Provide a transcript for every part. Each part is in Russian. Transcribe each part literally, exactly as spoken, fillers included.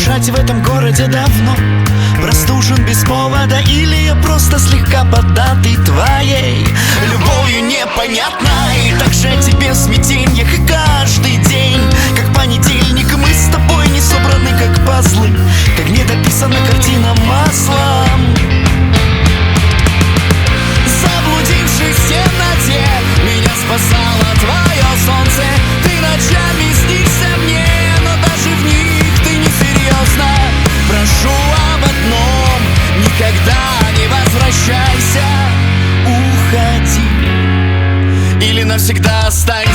дышать в этом городе давно. Простужен без повода, или я просто слегка поддатый твоей любовью непонятной. Так же о тебе в смятеньях и каждый день, как понедельник, мы с тобой не собраны, как пазлы, как не дописана картина маслом. Заблудившись в темноте, меня спасало твое солнце. Ты ночами снишься мне, но даже в них ты несерьезно. Прошу об одном: никогда не возвращайся. Уходи или навсегда останься.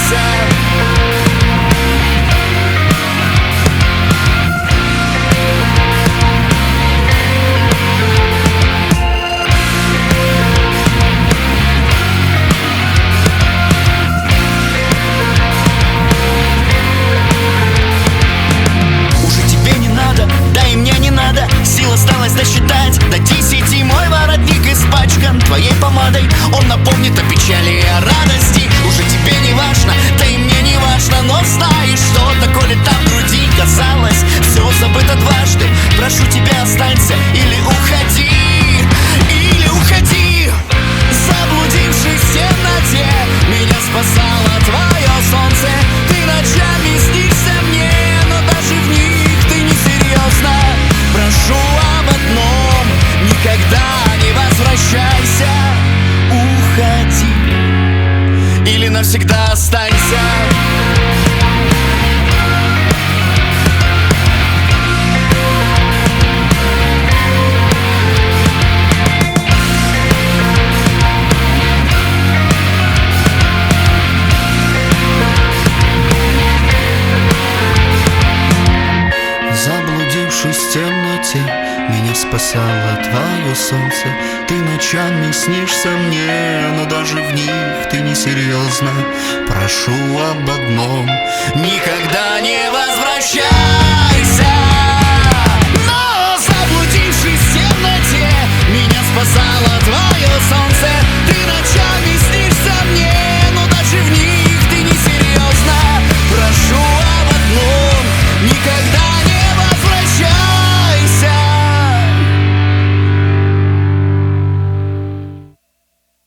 Осталось досчитать до десяти. Мой воротник испачкан твоей помадой. Он напомнит о печали и о радости. Уже тебе не важно, да и мне не важно. Но знаешь, что такое лето в груди. Казалось, все забыто дважды. Прошу тебя, останься или уходи. Или уходи. Заблудившись в темноте, меня спасало твое солнце. Ты ночами снишься мне, но даже в них ты несерьезно. Прошу об одном: никогда не возвращайся. Уходи или навсегда останься. Заблудившись в темноте, меня спасало твое солнце. Ты ночами снишься мне, но даже в них ты несерьезно. Прошу об одном: никогда не возвращайся.